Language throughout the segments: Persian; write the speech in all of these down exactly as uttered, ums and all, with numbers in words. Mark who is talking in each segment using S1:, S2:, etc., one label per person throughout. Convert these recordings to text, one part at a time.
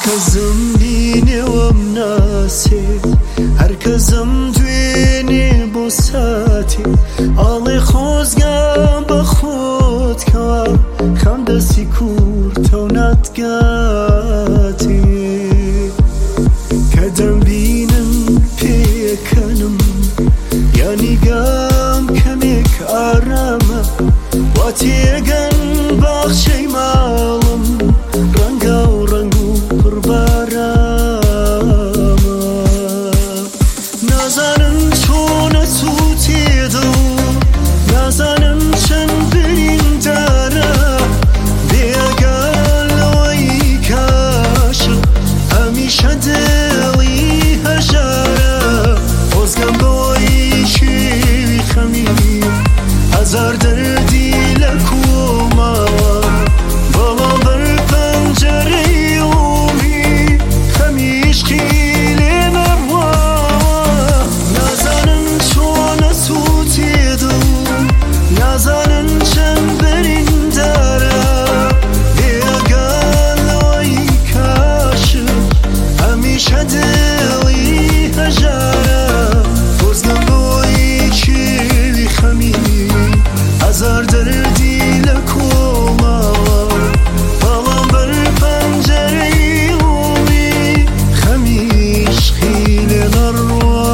S1: کەسم بینێوەم ناسێت هەر کەسم دوێنێ بۆ ساتێ ئاڵێ خۆزگام بە خۆتکەوە خەم دەستی کوورتە و ناتگاتێ کە دەمبینم پێکەنم یانیگام کەمێک ئارامە وا تێگەن باخچەی ماڵم ڕەنگە و ڕەنگ و پڕبارامە نازانم چۆنە سووتێدە و نازانم چەند بریندارە بێگەل لەوەی کاشە هەمیشە دڵی هەژارە خۆزگەم بەوەی شێوی خەمی هەزار دەردی لە کۆماوە بەڵام بەر پەنجەرەی ئومی خەمی عیشقی لێ نەڕواوە نازانم چۆنە سووتێدە و نازانم چەند بریندارە بێگەل لەوەی کاشە هەمیشە دڵی هەژارە خۆزگەم بەوەی کێوی خەمی هەزار دەردی لە کۆماوە بەڵام بەر پەنجەرەی ئومی خەمی عیشقی لێ نەڕواوە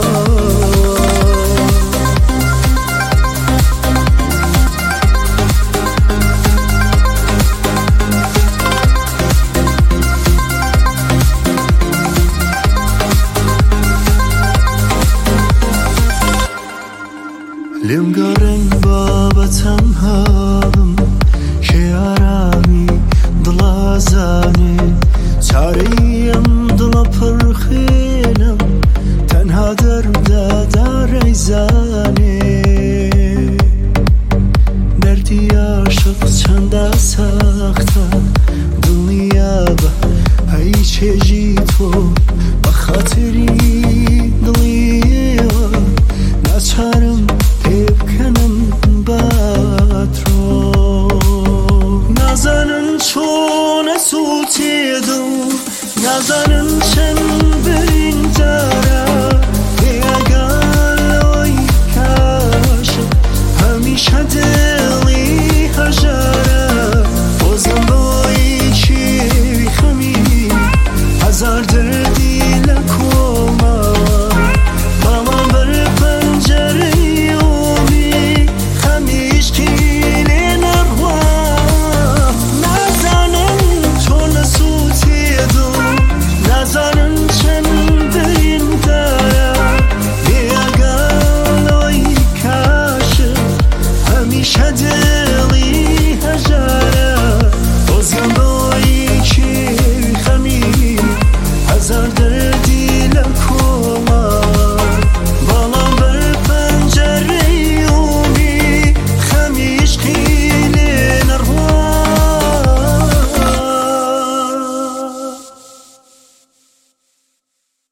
S1: لێم گەڕێن بابەتەم هەڵم کێ ئارامی دڵازانێ چارەی ئەم دڵە پڕخێنم تەنها دەردەدارەی زانێ دەردی عاشق چەندە سەختە دڵنیا بە هەی چێژی تۆ بە خاتری دڵیەوە ناچارم پێ بکەنم بەترۆ نازانم چۆنە سووتێدە و نازانم چەند